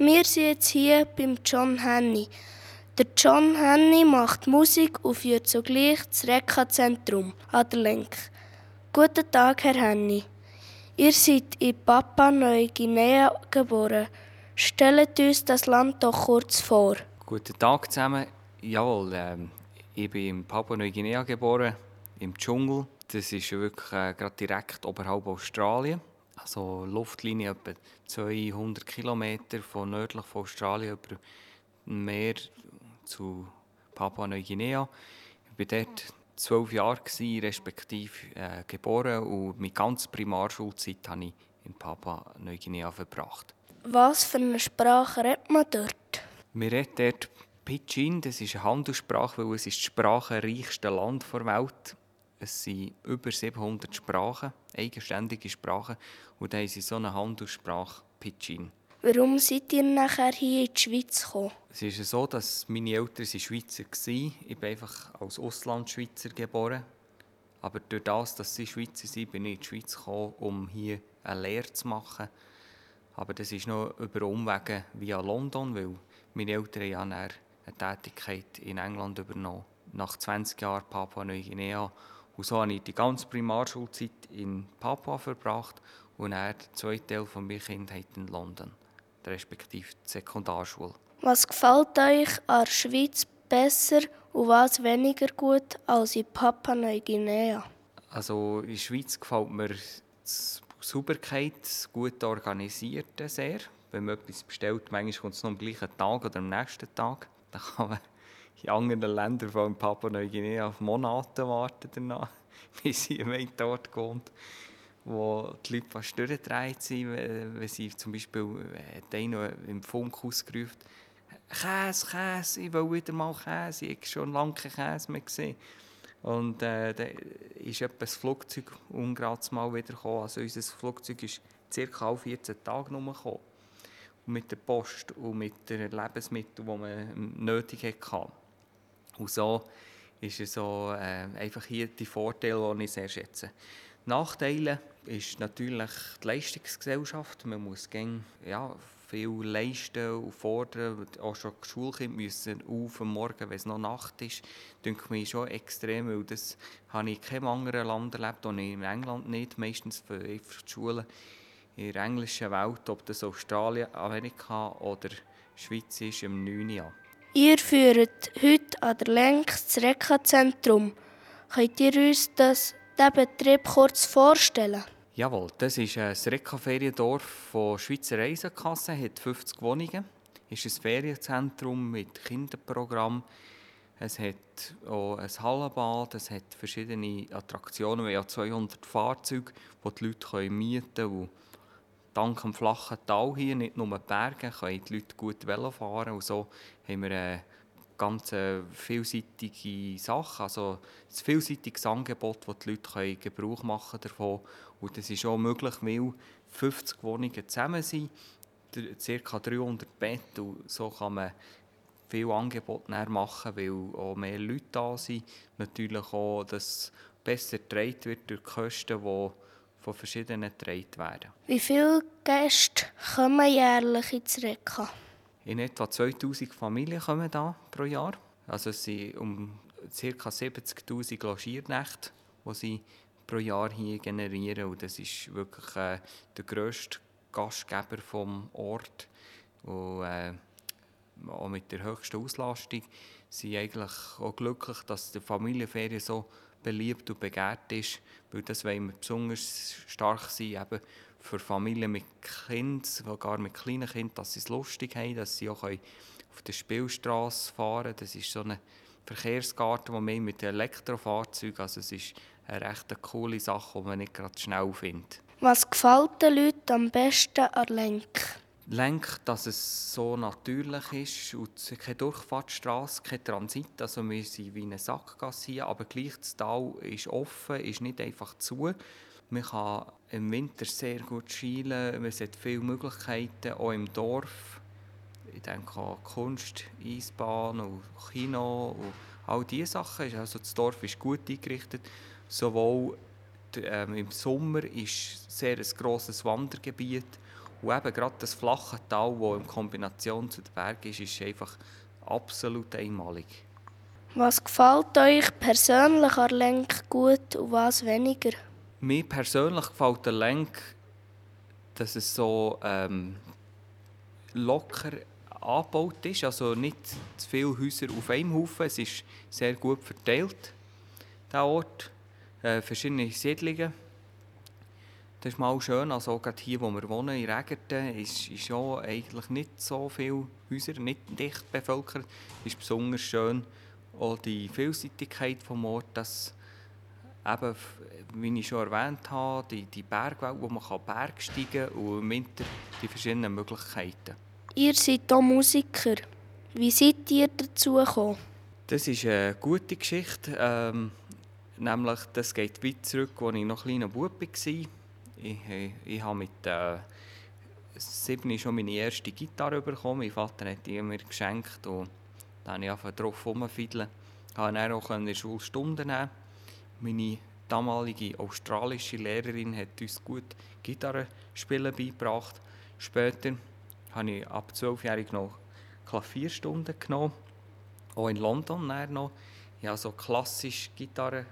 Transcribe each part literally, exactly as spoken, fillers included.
Wir sind jetzt hier beim John Henny. Der John Henny macht Musik und führt zugleich das Reka-Zentrum an der Lenk. Guten Tag, Herr Henny. Ihr seid in Papua-Neuguinea geboren. Stellt uns das Land doch kurz vor. Guten Tag zusammen. Jawohl, ähm, ich bin in Papua-Neuguinea geboren, im Dschungel. Das ist wirklich äh, gerade direkt oberhalb Australien. Also Luftlinie etwa zweihundert Kilometer von nördlich von Australien über ein Meer zu Papua-Neuguinea. Ich war dort zwölf Jahre, respektive äh, geboren, und meine ganze Primarschulzeit habe ich in Papua-Neuguinea verbracht. Was für eine Sprache redet man dort? Wir reden dort Pidgin, das ist eine Handelssprache, weil es ist das sprachenreichste Land der Welt. Es sind über siebenhundert Sprachen, eigenständige Sprachen, und da haben sie so eine Handelssprache Pidgin. Warum seid ihr nachher hier in die Schweiz gekommen? Es ist so, dass meine Eltern Schweizer waren. Ich bin einfach als Auslandschweizer geboren. Aber durch das, dass sie Schweizer sind, bin ich in die Schweiz gekommen, um hier eine Lehre zu machen. Aber das ist noch über Umwege via London, weil meine Eltern ja eine Tätigkeit in England übernommen. Nach zwanzig Jahren Papua-Neuguinea. Und so habe ich die ganze Primarschulzeit in Papua verbracht und dann der zweite Teil von meiner Kindheit in London, respektive die Sekundarschule. Was gefällt euch an der Schweiz besser und was weniger gut als in Papua-Neuguinea? Also in der Schweiz gefällt mir die Sauberkeit, das gut Organisierte sehr. Wenn man etwas bestellt, manchmal kommt es noch am gleichen Tag oder am nächsten Tag. Dann kann man in anderen Ländern, vor allem Papua-Neuguinea, auf Monate warten danach, bis sie am einen Ort gewohnt, wo die Leute fast durchgedreht sind, wenn sie zum Beispiel einer im Funk ausgerufen «Käse, Käse, ich will wieder mal Käse, ich habe schon lange keinen Käse mehr gesehen.» Und äh, dann ist etwa das Flugzeug ungerade mal wieder gekommen. Also unser Flugzeug ist ca. alle vierzehn Tage gekommen. Und mit der Post und mit den Lebensmitteln, die man nötig hatte. Und so ist es so, äh, einfach hier die Vorteile, die ich sehr schätze. Nachteile ist natürlich die Leistungsgesellschaft. Man muss gäng, ja, viel leisten und fordern. Auch schon die Schulkinder müssen auf am Morgen, wenn es noch Nacht ist. Das denke ich mir schon extrem, weil das habe ich in keinem anderen Land erlebt, auch in England nicht. Meistens für die Schulen in der englischen Welt, ob das Australien, Amerika oder Schweiz ist, im neun Jahr. Ihr führt heute an der Lenk das Reka-Zentrum. Könnt ihr uns das, diesen Betrieb kurz vorstellen? Jawohl, das ist ein Reka-Feriendorf von Schweizer Reisenkasse, hat fünfzig Wohnungen. Es ist ein Ferienzentrum mit Kinderprogramm. Es hat auch ein Hallenbad, es hat verschiedene Attraktionen, wir haben zweihundert Fahrzeuge, die die Leute mieten können. Dank dem flachen Tal hier, nicht nur die Berge, können die Leute gut Velo fahren. Und so haben wir eine ganz vielseitige Sache, also ein vielseitiges Angebot, das die Leute Gebrauch machen davon. Und das ist auch möglich, weil fünfzig Wohnungen zusammen sind, ca. dreihundert Betten. Und so kann man viel Angebot machen, weil auch mehr Leute da sind. Natürlich auch, dass besser getragen wird durch die Kosten, die von verschiedenen getragen werden. Wie viele Gäste kommen jährlich ins Reka? In etwa zweitausend Familien kommen da pro Jahr. Also es sind um ca. siebzigtausend Logiernächte, die sie pro Jahr hier generieren. Und das ist wirklich äh, der grösste Gastgeber vom Ort. Und, äh, auch mit der höchsten Auslastung sind eigentlich auch glücklich, dass die Familienferien so beliebt und begehrt ist, weil das wollen wir besonders stark sein, eben für Familien mit Kindern, sogar mit kleinen Kindern, dass sie es lustig haben, dass sie auch auf der Spielstraße fahren können. Das ist so eine Verkehrsgarten, die wir mit Elektrofahrzeugen, also es ist eine recht coole Sache, die man nicht gerade schnell findet. Was gefällt den Leuten am besten an Lenk? Lenk, dass es so natürlich ist und keine Durchfahrtsstrasse, kein Transit. Also wir sind wie eine Sackgasse hier, aber gleich das Tal ist offen, ist nicht einfach zu. Man kann im Winter sehr gut schielen, es hat viele Möglichkeiten, auch im Dorf. Ich denke an Kunst, Eisbahn und Kino und all diese Sachen. Also das Dorf ist gut eingerichtet. Sowohl ähm, im Sommer ist sehr ein grosses Wandergebiet Und eben gerade das flache Tal, das in Kombination zu den Bergen ist, ist einfach absolut einmalig. Was gefällt euch persönlich an Lenk gut und was weniger? Mir persönlich gefällt der Lenk, dass es so ähm, locker angebaut ist, also nicht zu viele Häuser auf einem Haufen. Es ist sehr gut verteilt, der Ort. Äh, verschiedene Siedlungen. Das ist mal schön, also gerade hier, wo wir wohnen, in Regerten, ist, ist ja eigentlich nicht so viele Häuser, nicht dicht bevölkert. Es ist besonders schön auch die Vielseitigkeit des Ortes, dass eben, wie ich schon erwähnt habe, die, die Bergwelt, wo man Bergsteigen kann und im Winter die verschiedenen Möglichkeiten. Ihr seid hier Musiker. Wie seid ihr dazu gekommen? Das ist eine gute Geschichte. Ähm, nämlich, das geht weit zurück, als ich noch kleiner Bub war. Ich, ich, ich habe mit äh, sieben schon meine erste Gitarre bekommen. Mein Vater hat die mir geschenkt und dann habe ich angefangen drauf rumzufiedeln. Ich konnte dann auch in der Schule Stunden nehmen. Meine damalige australische Lehrerin hat uns gut Gitarrespielen beigebracht. Später habe ich ab zwölfjährig noch Klavierstunden genommen, auch in London noch. Ich habe so klassisch Gitarre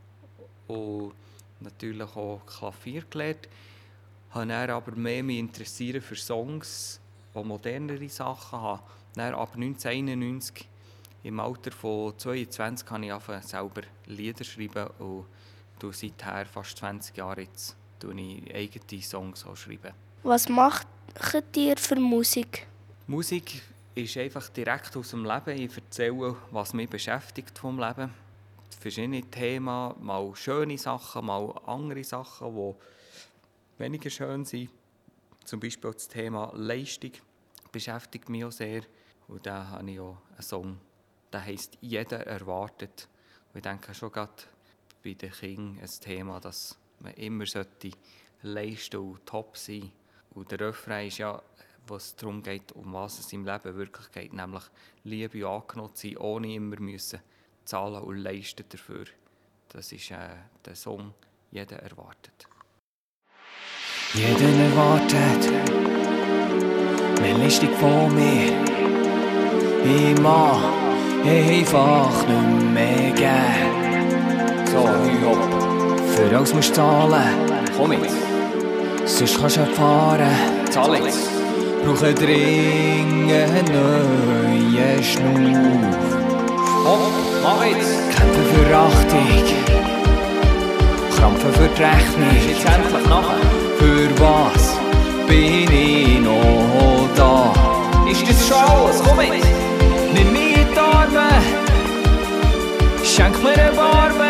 und natürlich auch Klavier gelernt. Ich habe dann aber mehr mich interessiert für Songs, auch modernere Sachen. Ich habe dann ab neunzehnhunderteinundneunzig, im Alter von zweiundzwanzig, habe ich angefangen, selber Lieder schreiben und seither fast zwanzig Jahre jetzt schreibe ich eigene Songs auch schreiben. Was macht ihr für Musik? Musik ist einfach direkt aus dem Leben. Ich erzähle, was mich beschäftigt vom Leben. Verschiedene Themen, mal schöne Sachen, mal andere Sachen, die weniger schön sind. Zum Beispiel das Thema Leistung beschäftigt mich auch sehr. Und da habe ich auch einen Song, der heisst «Jeder erwartet». Und ich denke schon gerade bei den Kindern ein Thema, dass man immer leisten und top sein sollte. Und der Refrain ist ja, was darum geht, um was es im Leben wirklich geht, nämlich Liebe und angenommen sein, ohne immer müssen zahlen und leisten dafür. Das ist äh, der Song «Jeder erwartet». Jeder erwartet mehr Leistung von mir. Ich mag einfach nicht mehr geben. So, hopp. Für alles musst du zahlen. Komm jetzt. Sonst kannst du erfahren. Zahl jetzt. Brauche dringend einen neuen Schnuff. Hopp, mach jetzt. Kämpfe für Achtung. Krampfen für die Rechnung. Ist jetzt endlich nachher. Für was bin ich noch da? Ist das schon alles? Komm jetzt. Nimm mich in die Arme. Schenk mir eine Warme.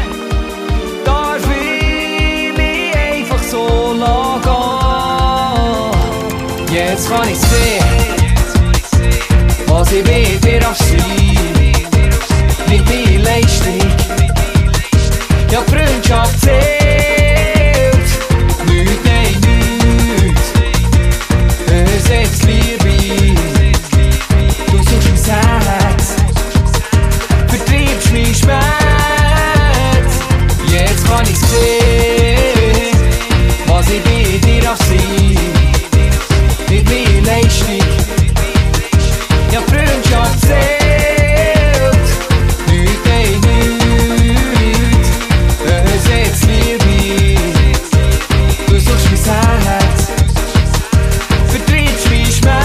Darf ich mich einfach so lassen? Jetzt kann ich sehen, was ich bei dir auch sein. Nicht meine Leistung, ja die Freundschaft zählt. Nichts, nein, nichts. Ersetzt Liebe. Du suchst mein Herz, vertreibst meinen Schmerz. Jetzt kann ich sehen, was ich bei dir auch sein. Nicht meine Leistung, ja die Freundschaft zählt. Nichts, nein, nichts. Ersetzt Liebe. Du suchst mein Herz, vertreibst meinen Schmerz.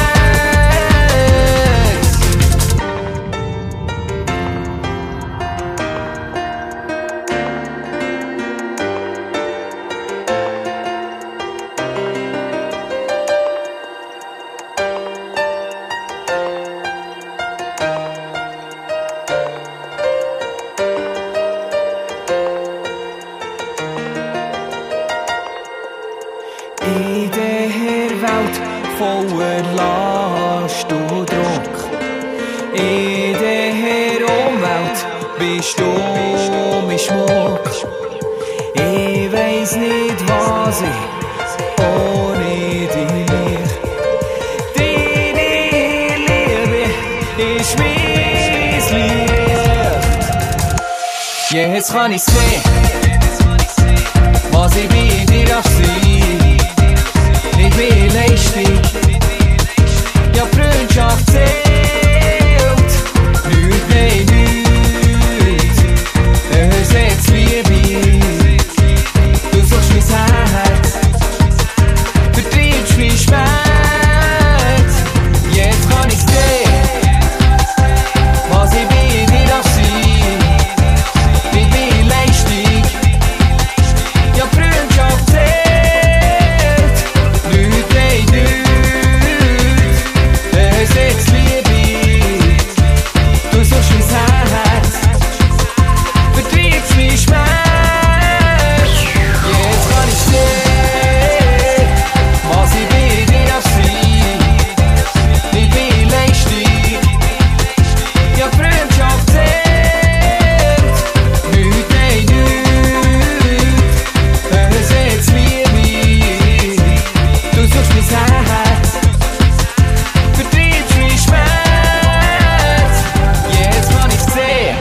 In der Welt voller Last und Druck, in der Umwelt bist du mein Schmuck. Ich weiss nicht, was ich ohne dich lieb. Deine Liebe ist mein Licht. Jetzt kann ich sehen, was ich bei dir auch sein. Nicht nicht wie Leistung. Ja, Freundschaft zählt, nichts mehr, nichts. Ersetzt Liebe, du suchst mein Herz, vertreibst mein Schmerz. Jetzt kann ich sehen, was ich bei dir darf sein. Nicht wie Leistung, ja, Freundschaft zählt, nichts mehr, nichts. Ersetzt Liebe, du suchst mein Herz, vertreibst mein Schmerz. Jetzt kann ich sehen, was ich bei dir darf sein. Nicht wie Leistung, ja, Freundschaft zählt, nichts mehr, nichts. Ersetzt Liebe, du suchst mein Herz, vertreibst mein Schmerz. Jetzt kann ich sehen.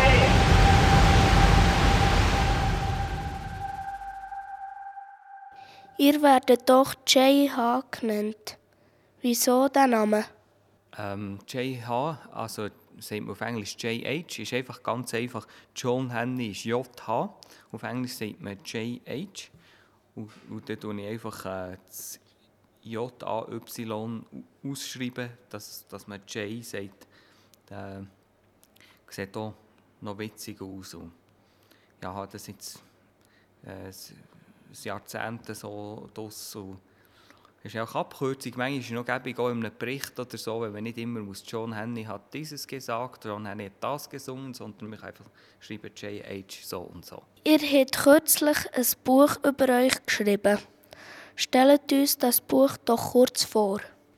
Ihr werdet doch J H genannt. Wieso der Name? Ähm, J H, also sagt man auf Englisch J H, ist einfach ganz einfach. John Henny ist J H. Auf Englisch sagt man J H. Und, und dann tue ich einfach äh, das J A Y ausschreiben, dass, dass man J sagt. Das äh, sieht auch noch witzig aus. Und ja, habe das jetzt äh, Jahrzehnte so draus. Das ist auch Abkürzung. Manchmal ist es noch gäbig, auch in einem Bericht oder so, wenn man nicht immer muss, John Henny hat dieses gesagt, John Henny hat das gesungen, sondern mich einfach schreiben J H so und so. Ihr habt kürzlich ein Buch über euch geschrieben. Stellt uns das Buch doch kurz vor.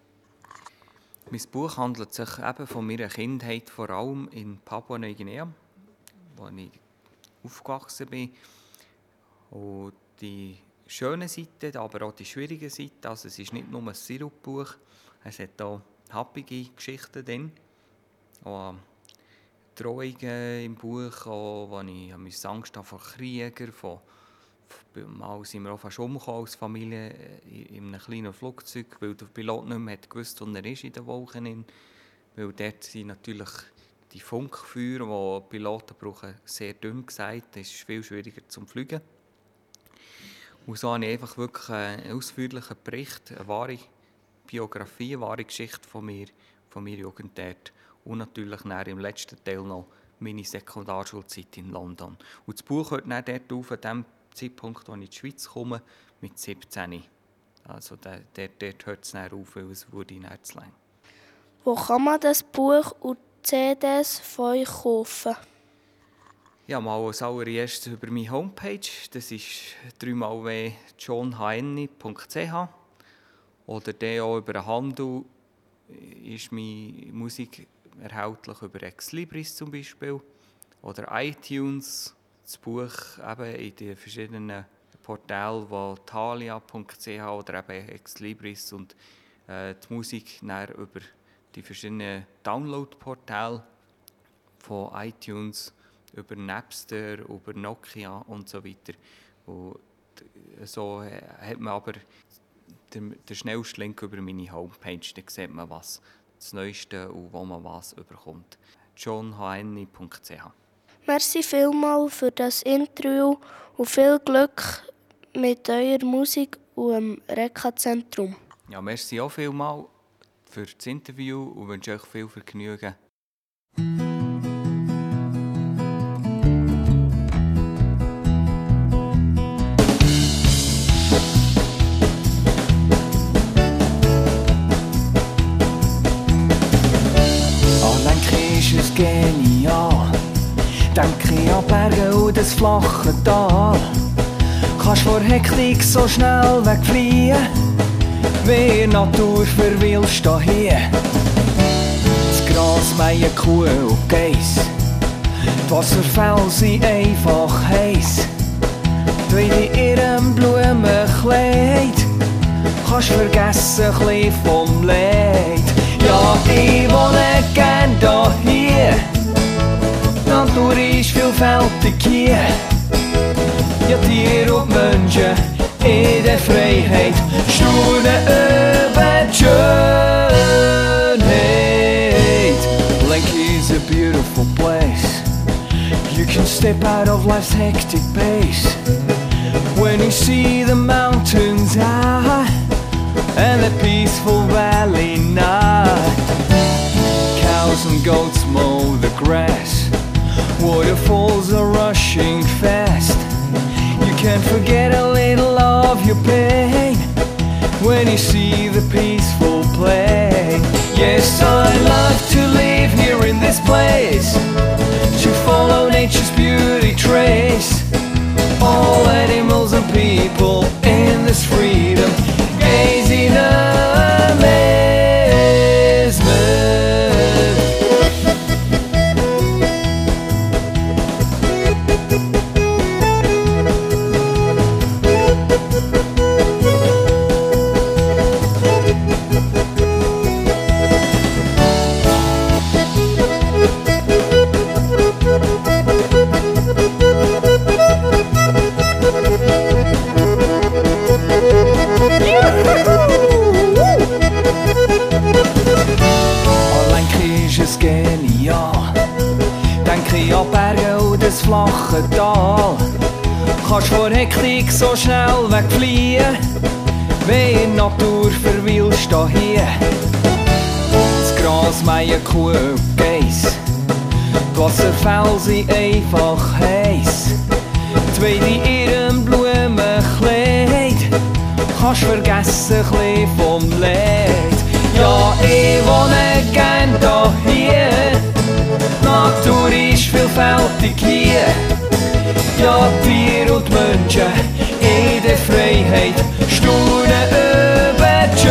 Mein Buch handelt sich eben von meiner Kindheit, vor allem in Papua-Neuguinea, wo ich aufgewachsen bin. Und die schöne Seite, aber auch die schwierige Seite. Also es ist nicht nur ein Sirupbuch, es hat auch happige Geschichten drin. Auch Drohungen im Buch, auch, wo ich Angst hatte vor Kriegern. Von, von, mal sind wir auch fast umgekommen als Familie in einem kleinen Flugzeug, weil der Pilot nicht mehr gewusst, wo er ist in den Wolken. Weil dort sind natürlich die Funkfeuer, die Piloten brauchen, sehr dünn gesagt. Das ist viel schwieriger zum Fliegen. Und so habe ich einfach wirklich einen ausführlichen Bericht, eine wahre Biografie, eine wahre Geschichte von mir, von meiner Jugend dort. Und natürlich im letzten Teil noch meine Sekundarschulzeit in London. Und das Buch hört dann dort auf, an dem Zeitpunkt, als ich in die Schweiz komme, mit siebzehn. Also dort, dort hört es dann auf, weil es wurde nicht zu lang. Wo kann man das Buch und die C Ds von euch kaufen? Ja, mal als allererstes über meine Homepage. Das ist drei mal w punkt john henny punkt c h. Oder dann auch über den Handel ist meine Musik erhältlich über Exlibris zum Beispiel. Oder iTunes, das Buch eben in den verschiedenen Portalen wie thalia punkt c h oder eben Exlibris. Und äh, die Musik dann über die verschiedenen Download-Portale von iTunes, über Napster, über Nokia und so weiter. Und so hat man aber den, den schnellsten Link über meine Homepage. Da sieht man, was das Neueste und wo man was überkommt. john henny punkt c h. Merci vielmals für das Interview und viel Glück mit eurer Musik und dem Reka-Zentrum. Ja, merci auch vielmals für das Interview und wünsche euch viel Vergnügen. Genial. Denke an Berge und das flache Tal. Kannst vor Hektik so schnell wegfliehen, wie Natur verwilst da hier. Das Gras mähen Kuh und Geiss, die Wasserfälle sind einfach heiß. Du in ihrem Blumenkleid kannst vergessen ein bisschen vom Leid. Ja, ich wohne gern da hier, die Natur ist vielfältig hier. Ja, Tiere und Menschen in der Freiheit, staunen über die Schönheit. Lenki is a beautiful place. You can step out of life's hectic pace when you see the mountains high and the peaceful valley night. Cows and goats mow the grass, waterfalls are rushing fast. You can't forget a little of your pain when you see the peaceful play. Yes, I love to live here in this place, to follow nature's beauty trace. All animals and people in this freedom, gaze in amazement. Genial. Denke ich an Berge und das flache Tal. Kannst vor Hektik so schnell wegfliehen, wie in Natur verwillst du hier. Das Gras mähen Kuh und Geiss, die Wasserfälle sind einfach heiß. Die Weide in ihrem Blumenkleid, kannst vergessen ein bisschen vom Leid. Ja, ich wohne gern da hier, die Natur ist vielfältig hier. Ja, die Tiere und die Menschen in der Freiheit staunen über die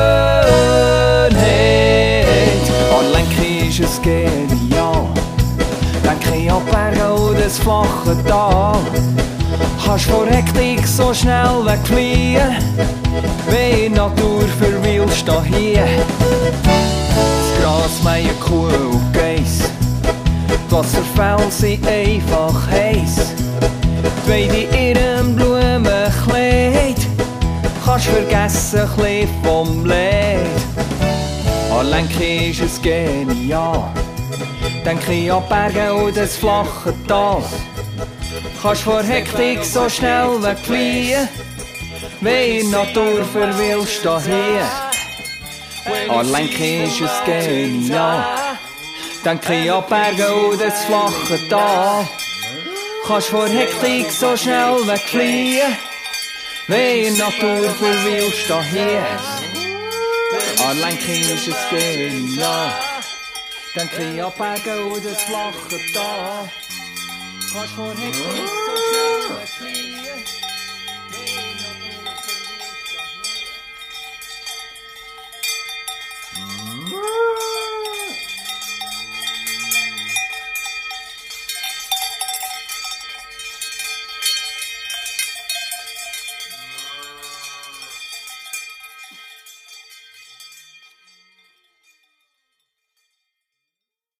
Schönheit. An Lenki ist es genial, denke ich an Berge und das flache Tal. Kannst vor Hektik so schnell wegfliehen, wie in Natur verwillst du hier. Das Gras mähen Kuh und Geiss, die Wasserfälle sind einfach heiß. Die Weide in ihrem Blumenkleid, kannst vergessen ein bisschen vom Leid. An Lenki ist es genial, denke ich an Berge und das flache Tal. Kannst vor Hektik so schnell wegfliehen, wie in Natur verwillst du hier. An Lenki ist es genial, denke ich an Berge und das flache Tal. Kannst vor Hektik so schnell wegfliehen, wie in Natur verwillst du hier. An Lenki ist es genial, denke ich an Berge und das flache Tal. Kannst vor Hektik so schnell wegfliehen.